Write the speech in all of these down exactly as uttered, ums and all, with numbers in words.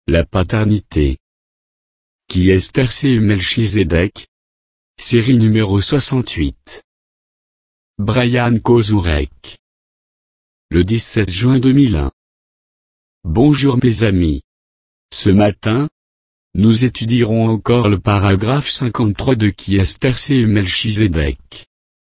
La paternité. Qui Esther et Melchizedek. Série numéro soixante-huit. Brian Kozurek. Le dix-sept juin deux mille un. Bonjour mes amis. Ce matin, nous étudierons encore le paragraphe cinquante-trois de Qui Esther et Melchizedek.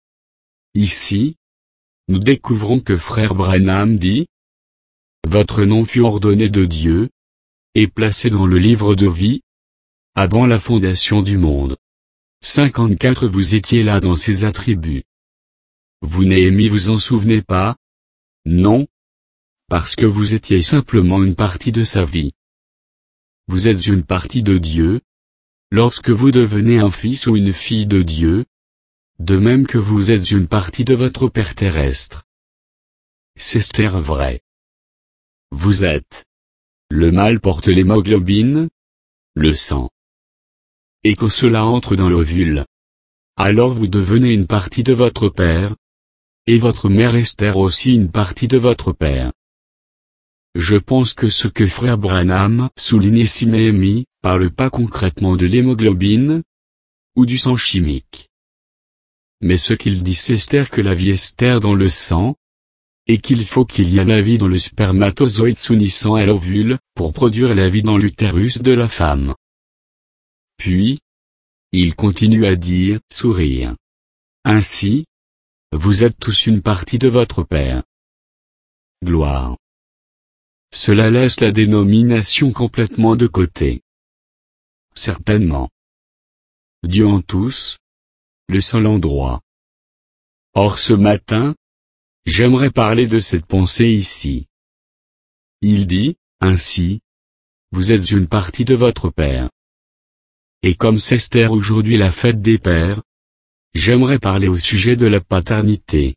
Ici, nous découvrons que frère Branham dit: Votre nom fut ordonné de Dieu, et placé dans le livre de vie, avant la fondation du monde. cinquante-quatre Vous étiez là dans ses attributs. Vous Néhémie vous en souvenez pas? Non. Parce que vous étiez simplement une partie de sa vie. Vous êtes une partie de Dieu, lorsque vous devenez un fils ou une fille de Dieu, de même que vous êtes une partie de votre Père terrestre. C'est Esther vrai. Vous êtes. Le mâle porte l'hémoglobine, le sang. Et quand cela entre dans l'ovule, alors vous devenez une partie de votre père, et votre mère Esther aussi une partie de votre père. Je pense que ce que frère Branham souligne ici Néhémie, parle pas concrètement de l'hémoglobine, ou du sang chimique. Mais ce qu'il dit c'est Esther que la vie Esther dans le sang, et qu'il faut qu'il y ait la vie dans le spermatozoïde s'unissant à l'ovule, pour produire la vie dans l'utérus de la femme. Puis, il continue à dire, sourire. Ainsi, vous êtes tous une partie de votre Père. Gloire. Cela laisse la dénomination complètement de côté. Certainement. Dieu en tous, le seul endroit. Or ce matin, j'aimerais parler de cette pensée ici. Il dit, ainsi, vous êtes une partie de votre Père. Et comme c'est Esther aujourd'hui la fête des pères, j'aimerais parler au sujet de la paternité.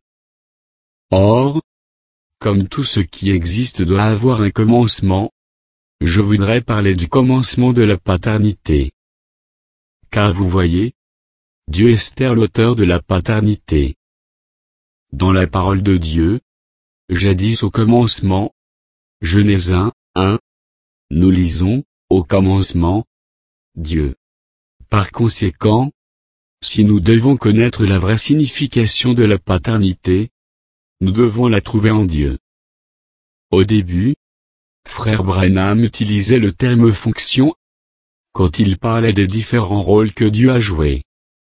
Or, comme tout ce qui existe doit avoir un commencement, je voudrais parler du commencement de la paternité. Car vous voyez, Dieu est Esther l'auteur de la paternité. Dans la parole de Dieu, jadis au commencement, Genèse un, un, nous lisons, au commencement, Dieu. Par conséquent, si nous devons connaître la vraie signification de la paternité, nous devons la trouver en Dieu. Au début, frère Branham utilisait le terme fonction, quand il parlait des différents rôles que Dieu a joués.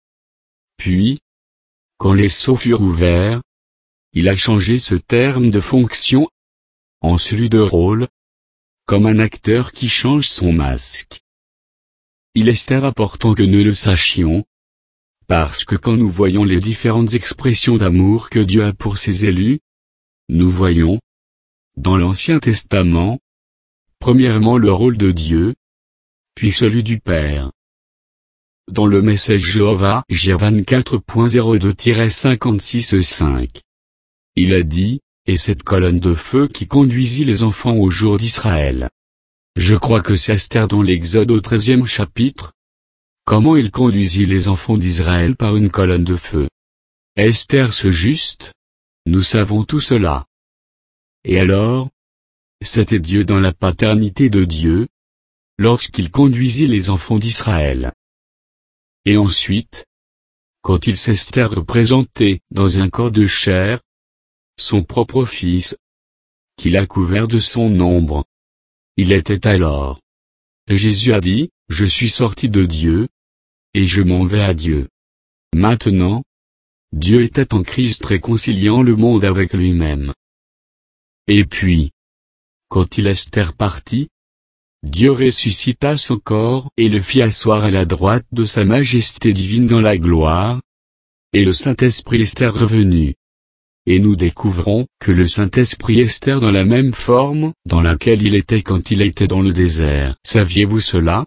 Puis, quand les sceaux furent ouverts, il a changé ce terme de fonction en celui de rôle, comme un acteur qui change son masque. Il est très important que nous le sachions, parce que quand nous voyons les différentes expressions d'amour que Dieu a pour ses élus, nous voyons, dans l'Ancien Testament, premièrement le rôle de Dieu, puis celui du Père. Dans le message Jéhovah J vingt-quatre point zéro deux cinquante-six cinq, il a dit, et cette colonne de feu qui conduisit les enfants au jour d'Israël. Je crois que c'est Esther dans l'Exode au treizième chapitre. Comment il conduisit les enfants d'Israël par une colonne de feu. Esther ce juste? Nous savons tout cela. Et alors? C'était Dieu dans la paternité de Dieu, lorsqu'il conduisit les enfants d'Israël. Et ensuite, quand il s'Esther représenté dans un corps de chair, son propre fils, qu'il a couvert de son ombre. Il était alors. Jésus a dit, je suis sorti de Dieu, et je m'en vais à Dieu. Maintenant, Dieu était en Christ réconciliant le monde avec lui-même. Et puis, quand il Esther partit, Dieu ressuscita son corps et le fit asseoir à la droite de sa majesté divine dans la gloire, et le Saint-Esprit Esther revenu. Et nous découvrons que le Saint-Esprit Esther dans la même forme dans laquelle il était quand il était dans le désert. Saviez-vous cela?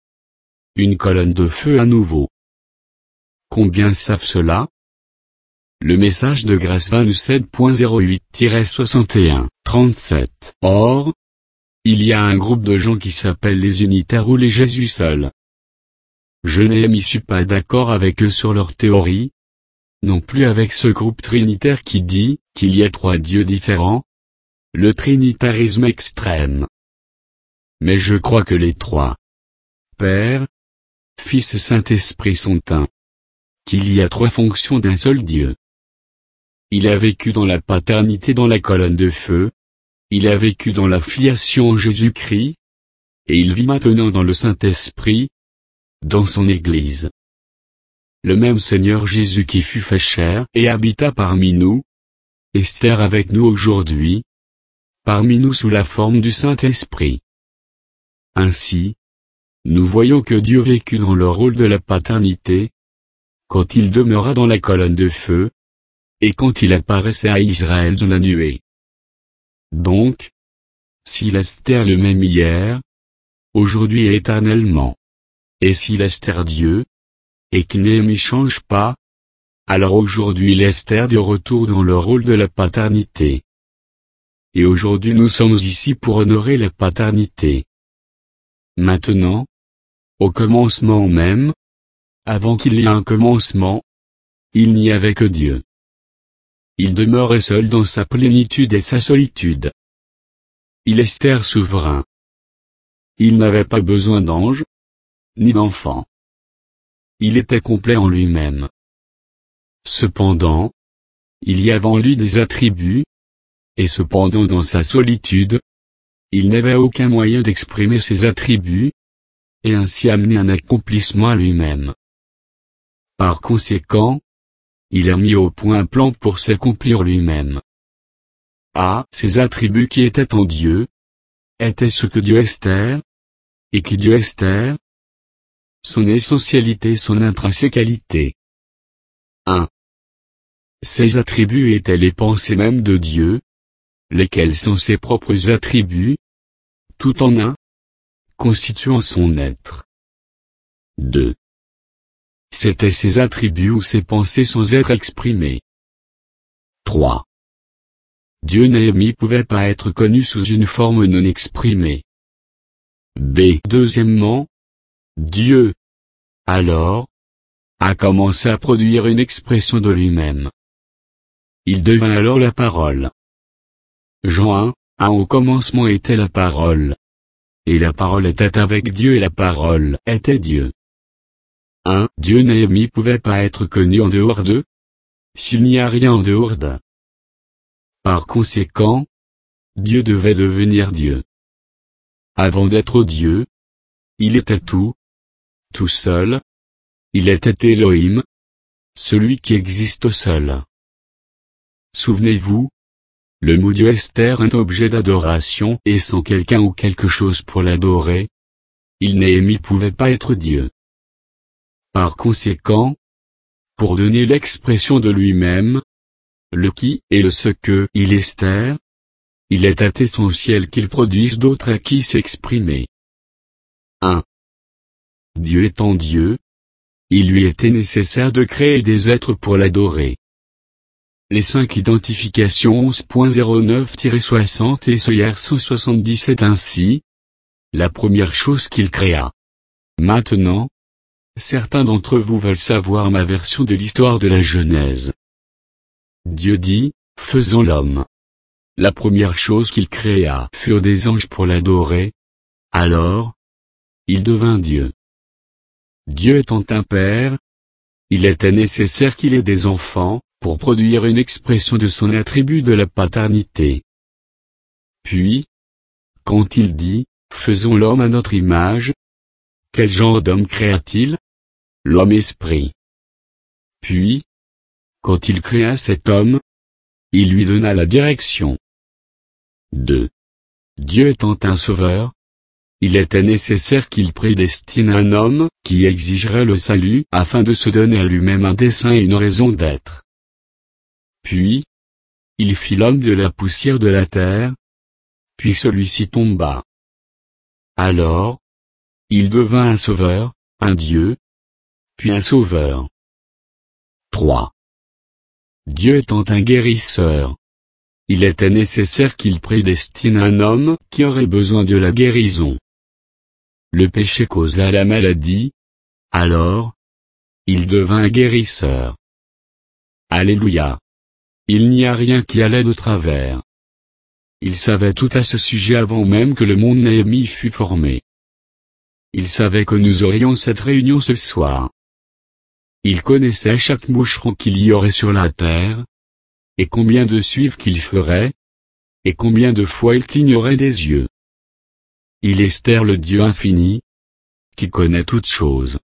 Une colonne de feu à nouveau. Combien savent cela? Le message de grâce vingt-sept point zéro huit soixante et un trente-sept. Or, il y a un groupe de gens qui s'appellent les unitaires ou les Jésus seuls. Je n'ai suis pas d'accord avec eux sur leur théorie, non plus avec ce groupe trinitaire qui dit qu'il y a trois dieux différents, le trinitarisme extrême. Mais je crois que les trois, Père, Fils et Saint-Esprit sont un. Qu'il y a trois fonctions d'un seul Dieu. Il a vécu dans la paternité dans la colonne de feu, il a vécu dans la filiation en Jésus-Christ, et il vit maintenant dans le Saint-Esprit, dans son Église. Le même Seigneur Jésus qui fut fait chair et habita parmi nous, Esther avec nous aujourd'hui, parmi nous sous la forme du Saint-Esprit. Ainsi, nous voyons que Dieu vécut dans le rôle de la paternité, quand il demeura dans la colonne de feu, et quand il apparaissait à Israël dans la nuée. Donc, s'il Esther le même hier, aujourd'hui et éternellement, et s'il Esther Dieu, et qu'il n'y change pas, alors aujourd'hui l'Esther de retour dans le rôle de la paternité. Et aujourd'hui nous sommes ici pour honorer la paternité. Maintenant, au commencement même, avant qu'il y ait un commencement, il n'y avait que Dieu. Il demeurait seul dans sa plénitude et sa solitude. Il Esther souverain. Il n'avait pas besoin d'ange, ni d'enfant. Il était complet en lui-même. Cependant, il y avait en lui des attributs, et cependant dans sa solitude, il n'avait aucun moyen d'exprimer ses attributs, et ainsi amener un accomplissement à lui-même. Par conséquent, il a mis au point un plan pour s'accomplir lui-même. Ah, ces attributs qui étaient en Dieu, étaient ce que Dieu Esther, et qui Dieu Esther, son essentialité, son intrinsèqualité. un. Ces attributs étaient les pensées mêmes de Dieu, lesquels sont ses propres attributs, tout en un, constituant son être. deux. C'étaient ses attributs ou ses pensées sans être exprimées. trois. Dieu Néhémie pouvait pas être connu sous une forme non exprimée. B. Deuxièmement, Dieu, alors, a commencé à produire une expression de lui-même. Il devint alors la parole. Jean un, un au commencement était la parole. Et la parole était avec Dieu et la parole était Dieu. un. Dieu Néhémie pouvait pas être connu en dehors d'eux, s'il n'y a rien en dehors d'eux. Par conséquent, Dieu devait devenir Dieu. Avant d'être Dieu, il était tout, tout seul, il était Elohim, celui qui existe seul. Souvenez-vous, le mot Dieu Esther est un objet d'adoration et sans quelqu'un ou quelque chose pour l'adorer, il Néhémie pouvait pas être Dieu. Par conséquent, pour donner l'expression de lui-même, le qui et le ce que il Esther, il était essentiel qu'il produise d'autres à qui s'exprimer. un. Dieu étant Dieu, il lui était nécessaire de créer des êtres pour l'adorer. Les cinq identifications onze point zéro neuf soixante et Seuillère cent soixante-dix-sept ainsi. La première chose qu'il créa. Maintenant, certains d'entre vous veulent savoir ma version de l'histoire de la Genèse. Dieu dit, faisons l'homme. La première chose qu'il créa furent des anges pour l'adorer. Alors, il devint Dieu. Dieu étant un père, il était nécessaire qu'il ait des enfants, pour produire une expression de son attribut de la paternité. Puis, quand il dit, faisons l'homme à notre image, quel genre d'homme créa-t-il? L'homme esprit. Puis, quand il créa cet homme, il lui donna la direction. deux. Dieu étant un sauveur, il était nécessaire qu'il prédestine un homme, qui exigerait le salut, afin de se donner à lui-même un dessein et une raison d'être. Puis, il fit l'homme de la poussière de la terre, puis celui-ci tomba. Alors, il devint un sauveur, un Dieu, puis un sauveur. trois. Dieu étant un guérisseur, il était nécessaire qu'il prédestine un homme qui aurait besoin de la guérison. Le péché causa la maladie, alors, il devint un guérisseur. Alléluia. Il n'y a rien qui allait de travers. Il savait tout à ce sujet avant même que le monde Néhémie fût formé. Il savait que nous aurions cette réunion ce soir. Il connaissait chaque moucheron qu'il y aurait sur la terre, et combien de suives qu'il ferait, et combien de fois il clignerait des yeux. Il est Esther le Dieu infini, qui connaît toutes choses.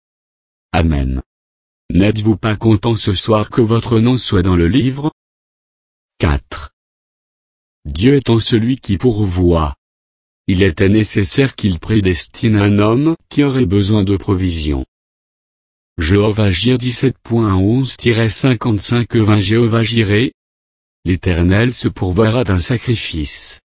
Amen. N'êtes-vous pas content ce soir que votre nom soit dans le livre? quatre. Dieu étant celui qui pourvoit. Il était nécessaire qu'il prédestine un homme qui aurait besoin de provision. Jéhovah Jireh dix-sept onze cinquante-cinq vingt Jéhovah Jireh. L'Éternel se pourvoira d'un sacrifice.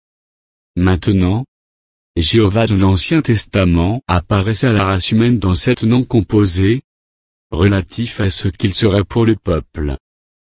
Maintenant, Jéhovah de l'Ancien Testament apparaît à la race humaine dans sept noms composés, relatifs à ce qu'il serait pour le peuple.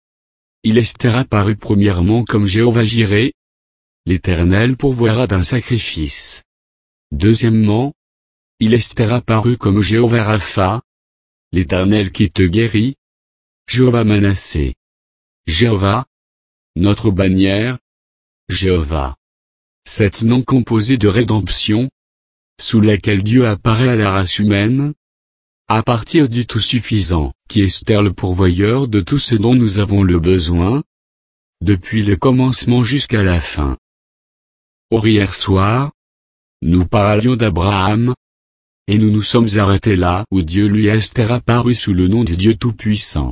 Il est apparu premièrement comme Jéhovah Jireh. L'Éternel pourvoira d'un sacrifice. Deuxièmement, il est apparu comme Jéhovah Rapha. L'Éternel qui te guérit. Jéhovah Manassé. Jéhovah, notre bannière. Jéhovah. Sept noms composés de rédemption, sous lesquels Dieu apparaît à la race humaine, à partir du tout suffisant, qui est Esther le pourvoyeur de tout ce dont nous avons le besoin, depuis le commencement jusqu'à la fin. Or hier soir, nous parlions d'Abraham, et nous nous sommes arrêtés là où Dieu lui est apparu sous le nom du Dieu Tout-Puissant.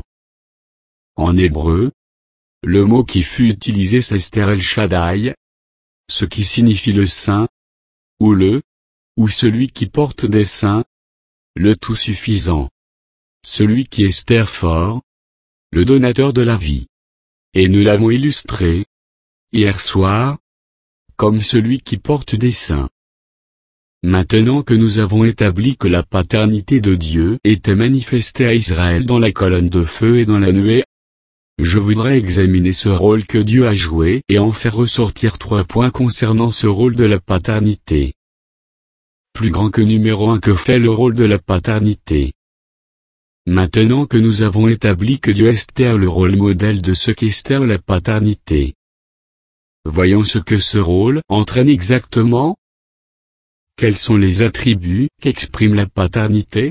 En hébreu, le mot qui fut utilisé c'est Esther El Shaddai, ce qui signifie le saint, ou le, ou celui qui porte des saints, le tout suffisant. Celui qui est Esther fort, le donateur de la vie. Et nous l'avons illustré, hier soir, comme celui qui porte des saints. Maintenant que nous avons établi que la paternité de Dieu était manifestée à Israël dans la colonne de feu et dans la nuée, je voudrais examiner ce rôle que Dieu a joué et en faire ressortir trois points concernant ce rôle de la paternité. Plus grand que numéro un, que fait le rôle de la paternité. Maintenant que nous avons établi que Dieu est le rôle modèle de ce qu'est la paternité. Voyons ce que ce rôle entraîne exactement. Quels sont les attributs qu'exprime la paternité?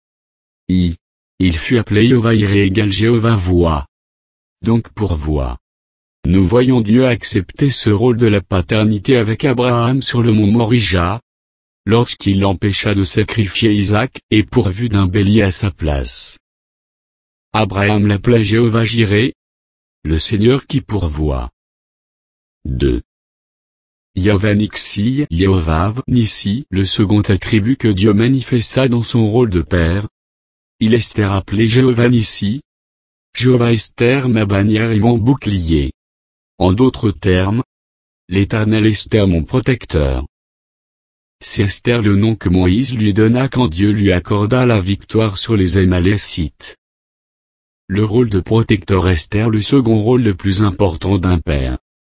I. Il fut appelé Jéhovah Jireh égale Jéhovah voit. Donc pourvoit. Nous voyons Dieu accepter ce rôle de la paternité avec Abraham sur le mont Morija, lorsqu'il l'empêcha de sacrifier Isaac et pourvu d'un bélier à sa place. Abraham l'appela Jéhovah Jireh, le Seigneur qui pourvoit. deux. Yahvé Nixi, Yehovav Nissi, le second attribut que Dieu manifesta dans son rôle de père. Il est appelé Jéhovah Nissi. Jéhovah Esther ma bannière et mon bouclier. En d'autres termes, l'Éternel Esther mon protecteur. C'est Esther le nom que Moïse lui donna quand Dieu lui accorda la victoire sur les Amalécites. Le rôle de protecteur Esther le second rôle le plus important d'un père.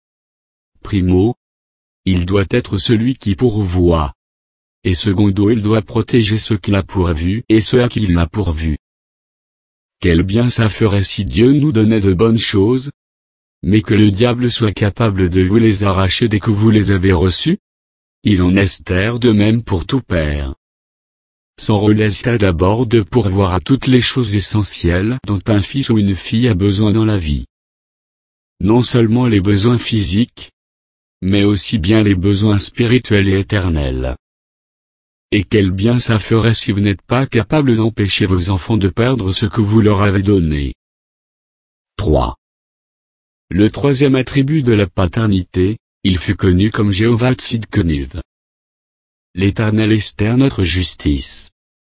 Primo, il doit être celui qui pourvoit. Et secondo, il doit protéger ceux qu'il a pourvus et ceux à qui il a pourvu. Quel bien ça ferait si Dieu nous donnait de bonnes choses, mais que le diable soit capable de vous les arracher dès que vous les avez reçues? Il en est de même pour tout père. Son rôle est d'abord de pourvoir à toutes les choses essentielles dont un fils ou une fille a besoin dans la vie. Non seulement les besoins physiques, mais aussi bien les besoins spirituels et éternels. Et quel bien ça ferait si vous n'êtes pas capable d'empêcher vos enfants de perdre ce que vous leur avez donné. trois. Le troisième attribut de la paternité, il fut connu comme Jéhovah Tzidkenu. L'Éternel est notre justice.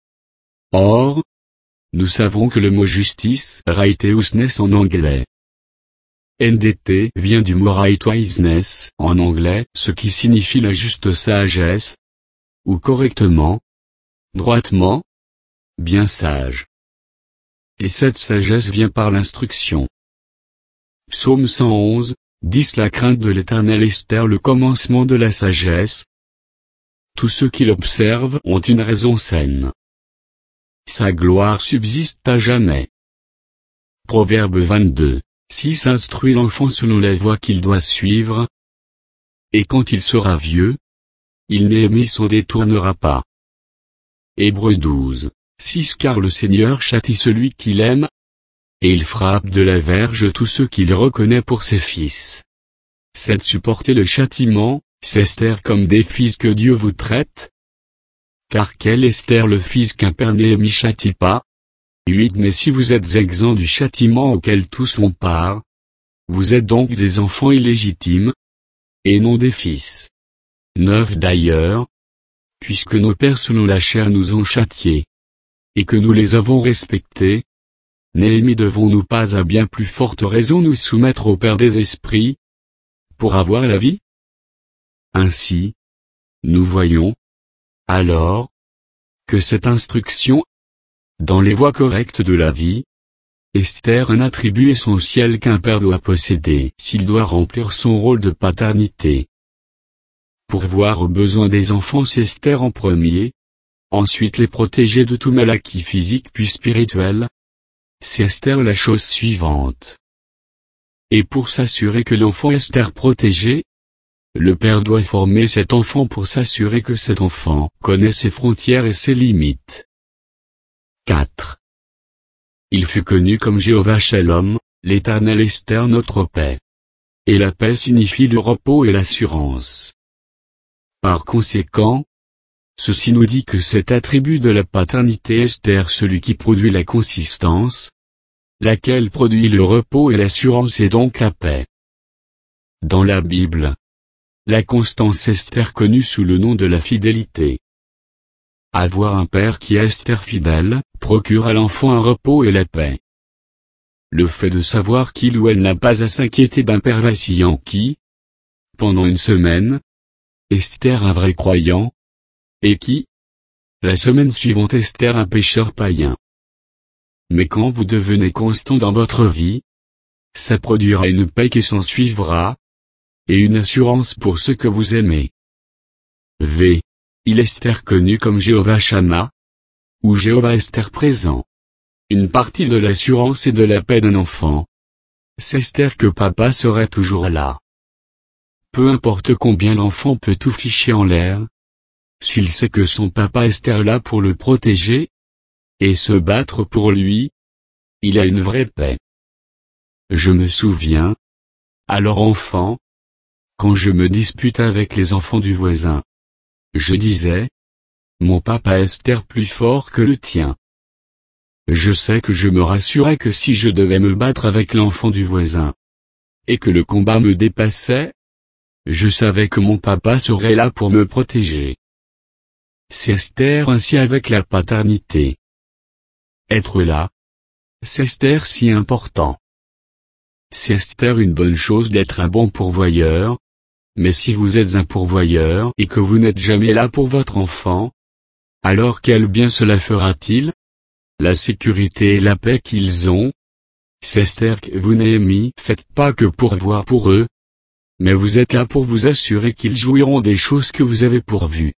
Or, nous savons que le mot justice, righteousness en anglais. N D T vient du mot righteousness en anglais, ce qui signifie la juste sagesse, ou correctement, droitement, bien sage. Et cette sagesse vient par l'instruction. Psaume cent onze, dix La crainte de l'Éternel est le commencement de la sagesse. Tous ceux qui l'observent ont une raison saine. Sa gloire subsiste à jamais. Proverbe vingt-deux, six Instruit l'enfant selon la voie qu'il doit suivre. Et quand il sera vieux, il Néhémie s'en détournera pas. Hébreux douze, six Car le Seigneur châtie celui qu'il aime, et il frappe de la verge tous ceux qu'il reconnaît pour ses fils. sept Supporter le châtiment, c'est Esther comme des fils que Dieu vous traite. Car quel Esther le fils qu'un père Néhémie châtie pas? huit Mais si vous êtes exempts du châtiment auquel tous ont part, vous êtes donc des enfants illégitimes, et non des fils. neuf D'ailleurs, puisque nos pères selon la chair nous ont châtiés, et que nous les avons respectés, Néhémie devons-nous pas à bien plus forte raison nous soumettre au Père des esprits, pour avoir la vie? Ainsi, nous voyons, alors, que cette instruction, dans les voies correctes de la vie, Esther un attribut essentiel qu'un père doit posséder s'il doit remplir son rôle de paternité. Pourvoir aux besoins des enfants c'est Esther en premier, ensuite les protéger de tout maladie physique puis spirituel. C'est Esther la chose suivante. Et pour s'assurer que l'enfant Esther protégé, le père doit former cet enfant pour s'assurer que cet enfant connaît ses frontières et ses limites. quatre. Il fut connu comme Jéhovah Shalom, l'Éternel Esther notre paix. Et la paix signifie le repos et l'assurance. Par conséquent, ceci nous dit que cet attribut de la paternité Esther celui qui produit la consistance, laquelle produit le repos et l'assurance et donc la paix. Dans la Bible, la constance Esther connue sous le nom de la fidélité. Avoir un père qui est Esther fidèle, procure à l'enfant un repos et la paix. Le fait de savoir qu'il ou elle n'a pas à s'inquiéter d'un père vacillant qui, pendant une semaine, Esther un vrai croyant, et qui, la semaine suivante Esther un pécheur païen. Mais quand vous devenez constant dans votre vie, ça produira une paix qui s'en suivra, et une assurance pour ceux que vous aimez. V. Il Esther connu comme Jéhovah Shammah, ou Jéhovah Esther présent. Une partie de l'assurance et de la paix d'un enfant, c'est Esther que papa serait toujours là. Peu importe combien l'enfant peut tout ficher en l'air, s'il sait que son papa Esther là pour le protéger, et se battre pour lui, il a une vraie paix. Je me souviens, alors enfant, quand je me dispute avec les enfants du voisin, je disais, mon papa Esther plus fort que le tien. Je sais que je me rassurais que si je devais me battre avec l'enfant du voisin, et que le combat me dépassait, je savais que mon papa serait là pour me protéger. C'est Esther ainsi avec la paternité. Être là, c'est Esther si important. C'est Esther une bonne chose d'être un bon pourvoyeur, mais si vous êtes un pourvoyeur et que vous n'êtes jamais là pour votre enfant, alors quel bien cela fera-t-il? La sécurité et la paix qu'ils ont, c'est Esther que vous Néhémie faites pas que pourvoir pour eux, mais vous êtes là pour vous assurer qu'ils jouiront des choses que vous avez pourvues.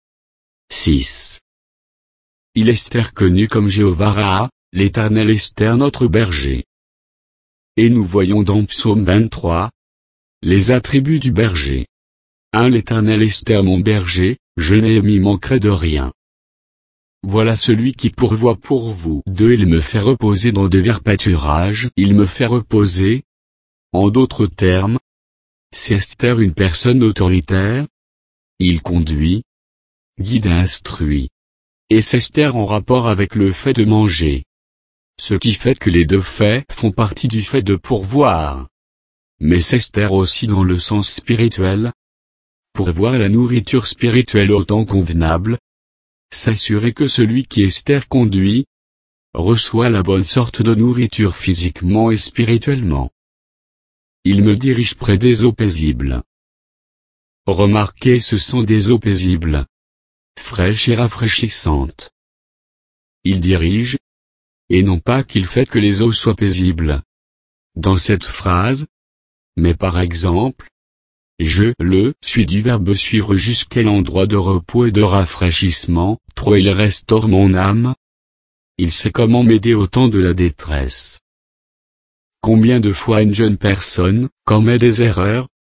six. Il Esther connu comme Jéhovah Raha, l'Éternel Esther notre berger. Et nous voyons dans Psaume vingt-trois, les attributs du berger. un L'Éternel Esther mon berger, je Néhémie manquerai de rien. Voilà celui qui pourvoit pour vous. deux Il me fait reposer dans de verts pâturages. Il me fait reposer. En d'autres termes, c'est Esther une personne autoritaire. Il conduit, guide et instruit. Et c'est Esther en rapport avec le fait de manger. Ce qui fait que les deux faits font partie du fait de pourvoir. Mais c'est Esther aussi dans le sens spirituel. Pourvoir la nourriture spirituelle au temps convenable. S'assurer que celui qui Esther conduit, reçoit la bonne sorte de nourriture physiquement et spirituellement. Il me dirige près des eaux paisibles. Remarquez, ce sont des eaux paisibles, fraîches et rafraîchissantes. Il dirige, et non pas qu'il fait que les eaux soient paisibles. Dans cette phrase, mais par exemple, je le suis du verbe suivre jusqu'à l'endroit de repos et de rafraîchissement, trop il restaure mon âme. Il sait comment m'aider au temps de la détresse. Combien de fois une jeune personne commet des erreurs?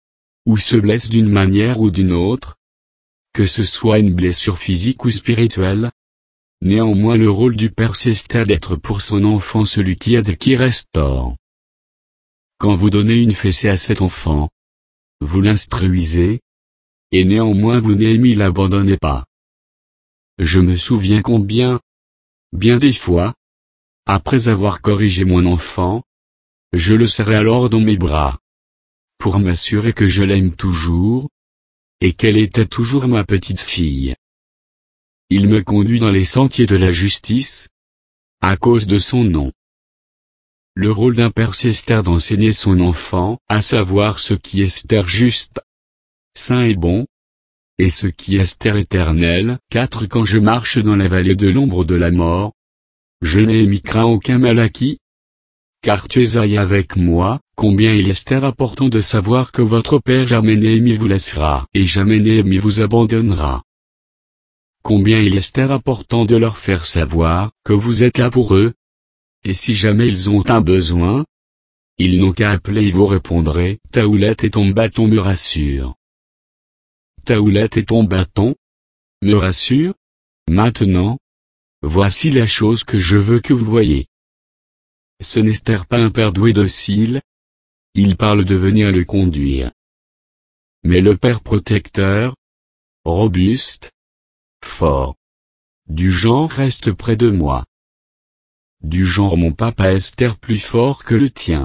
ou se blesse d'une manière ou d'une autre, que ce soit une blessure physique ou spirituelle, néanmoins le rôle du père c'est d'être pour son enfant celui qui aide et qui restaure. Quand vous donnez une fessée à cet enfant, vous l'instruisez, et néanmoins vous Néhémie l'abandonnez pas. Je me souviens combien, bien des fois, après avoir corrigé mon enfant, je le serrais alors dans mes bras, pour m'assurer que je l'aime toujours, et qu'elle était toujours ma petite fille. Il me conduit dans les sentiers de la justice, à cause de son nom. Le rôle d'un père c'est d'enseigner son enfant à savoir ce qui est juste, saint et bon, et ce qui est éternel. quatre Quand je marche dans la vallée de l'ombre de la mort, je Néhémie crains aucun mal acquis, car tu es aille avec moi. Combien il est important de savoir que votre père jamais Néhémie vous laissera, et jamais Néhémie vous abandonnera. Combien il est important de leur faire savoir que vous êtes là pour eux, et si jamais ils ont un besoin, ils n'ont qu'à appeler et vous répondrez. Ta houlette et ton bâton me rassurent. Ta houlette et ton bâton me rassurent. Maintenant, voici la chose que je veux que vous voyez. Ce n'est pas un père doué docile, il parle de venir le conduire. Mais le père protecteur, robuste, fort, du genre reste près de moi. Du genre mon papa est plus fort que le tien.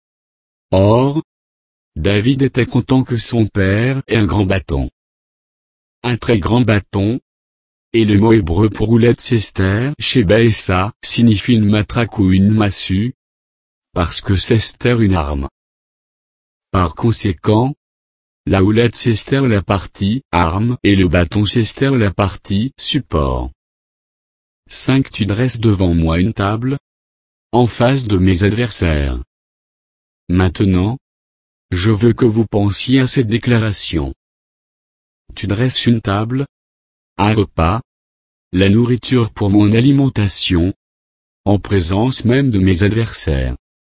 Or, David était content que son père ait un grand bâton. Un très grand bâton, et le mot hébreu pour houlette c'est chez Baessa signifie une matraque ou une massue, parce que c'est une arme. Par conséquent, la houlette c'est la partie arme et le bâton c'est la partie support. cinq Tu dresses devant moi une table, en face de mes adversaires. Maintenant, je veux que vous pensiez à cette déclaration. Tu dresses une table, un repas, la nourriture pour mon alimentation, en présence même de mes adversaires.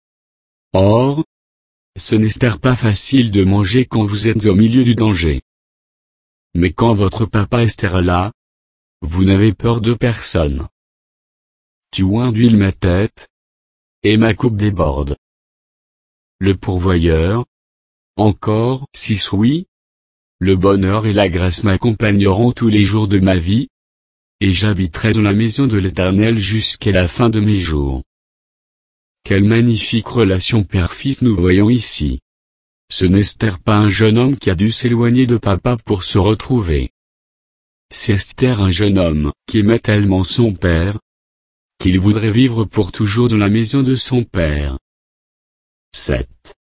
Or, ce n'est pas facile de manger quand vous êtes au milieu du danger. Mais quand votre papa est là, vous n'avez peur de personne. Tu oins d'huile ma tête, et ma coupe déborde. Le pourvoyeur, encore six oui, le bonheur et la grâce m'accompagneront tous les jours de ma vie, et j'habiterai dans la maison de l'Éternel jusqu'à la fin de mes jours. Quelle magnifique relation père-fils nous voyons ici. Ce n'est pas un jeune homme qui a dû s'éloigner de papa pour se retrouver. C'est Esther un jeune homme qui aimait tellement son père, qu'il voudrait vivre pour toujours dans la maison de son père. sept.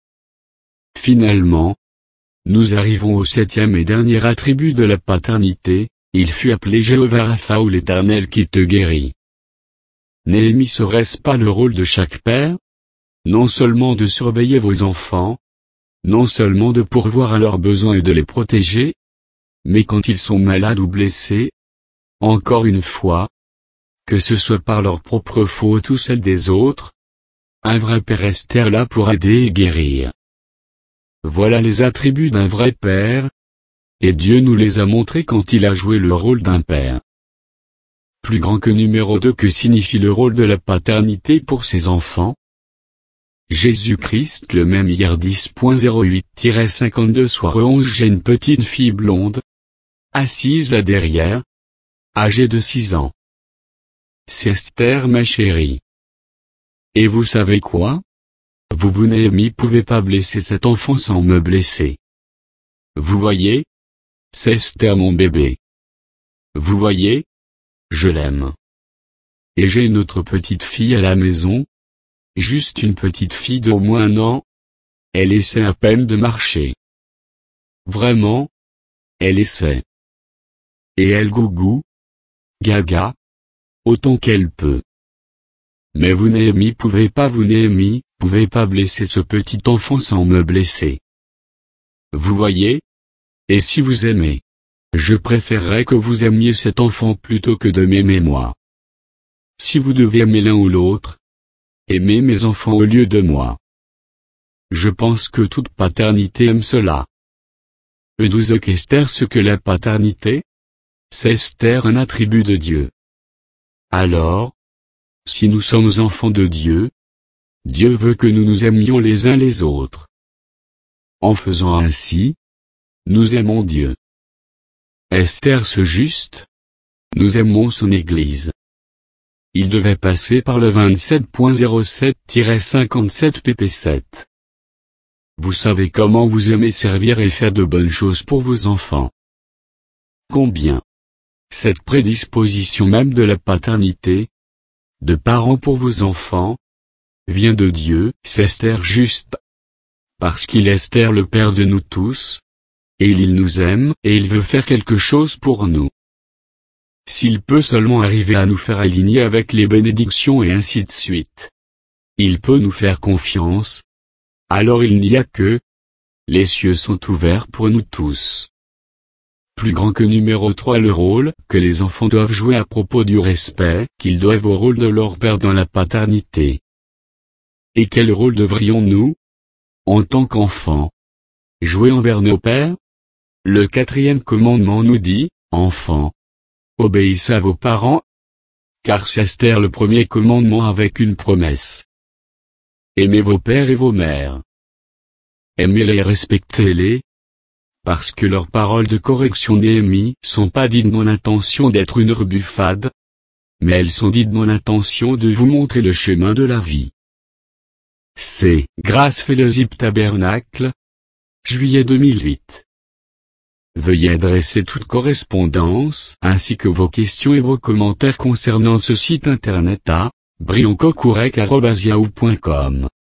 Finalement, nous arrivons au septième et dernier attribut de la paternité, il fut appelé Jéhovah Rapha ou l'Éternel qui te guérit. Néhémie serait-ce pas le rôle de chaque père? Non seulement de surveiller vos enfants, non seulement de pourvoir à leurs besoins et de les protéger, mais quand ils sont malades ou blessés, encore une fois, que ce soit par leur propre faute ou celle des autres, un vrai père est là pour aider et guérir. Voilà les attributs d'un vrai père, et Dieu nous les a montrés quand il a joué le rôle d'un père. Plus grand que numéro deux que signifie le rôle de la paternité pour ses enfants? Jésus-Christ le même hier dix zéro huit cinquante-deux soir onze J'ai une petite fille blonde, assise là derrière, âgée de six ans. C'est Esther ma chérie. Et vous savez quoi? Vous vous Néhémie pouvez pas blesser cet enfant sans me blesser. Vous voyez? C'est Esther mon bébé. Vous voyez? Je l'aime. Et j'ai une autre petite fille à la maison. Juste une petite fille d'au moins un an. Elle essaie à peine de marcher. Vraiment? Elle essaie. Et elle gougou. Gaga. Autant qu'elle peut. Mais vous Néhémie pouvez pas vous Néhémie, pouvez pas blesser ce petit enfant sans me blesser. Vous voyez? Et si vous aimez? Je préférerais que vous aimiez cet enfant plutôt que de m'aimer moi. Si vous devez aimer l'un ou l'autre, aimez mes enfants au lieu de moi. Je pense que toute paternité aime cela. E douze Qu'est-ce ce que la paternité? C'est un attribut de Dieu. Alors, si nous sommes enfants de Dieu, Dieu veut que nous nous aimions les uns les autres. En faisant ainsi, nous aimons Dieu. Est ce juste? Nous aimons son Église. Il devait passer par le vingt-sept point zéro sept tiret cinquante-sept P P sept. Vous savez comment vous aimez servir et faire de bonnes choses pour vos enfants. Combien? Cette prédisposition même de la paternité, de parents pour vos enfants, vient de Dieu, c'est juste. Parce qu'il est le Père de nous tous, et il nous aime, et il veut faire quelque chose pour nous. S'il peut seulement arriver à nous faire aligner avec les bénédictions et ainsi de suite. Il peut nous faire confiance. Alors il n'y a que, les cieux sont ouverts pour nous tous. Plus grand que numéro trois le rôle que les enfants doivent jouer à propos du respect qu'ils doivent au rôle de leur père dans la paternité. Et quel rôle devrions-nous, en tant qu'enfants, jouer envers nos pères? Le quatrième commandement nous dit, enfants, obéissez à vos parents, car c'est le premier commandement avec une promesse. Aimez vos pères et vos mères. Aimez-les et respectez-les, parce que leurs paroles de correction Néhémie sont pas dites dans l'intention d'être une rebuffade, mais elles sont dites dans l'intention de vous montrer le chemin de la vie. C'est Grace Fellowship Tabernacle, juillet deux mille huit. Veuillez adresser toute correspondance ainsi que vos questions et vos commentaires concernant ce site internet à brioncocourec arobase yahoo point com.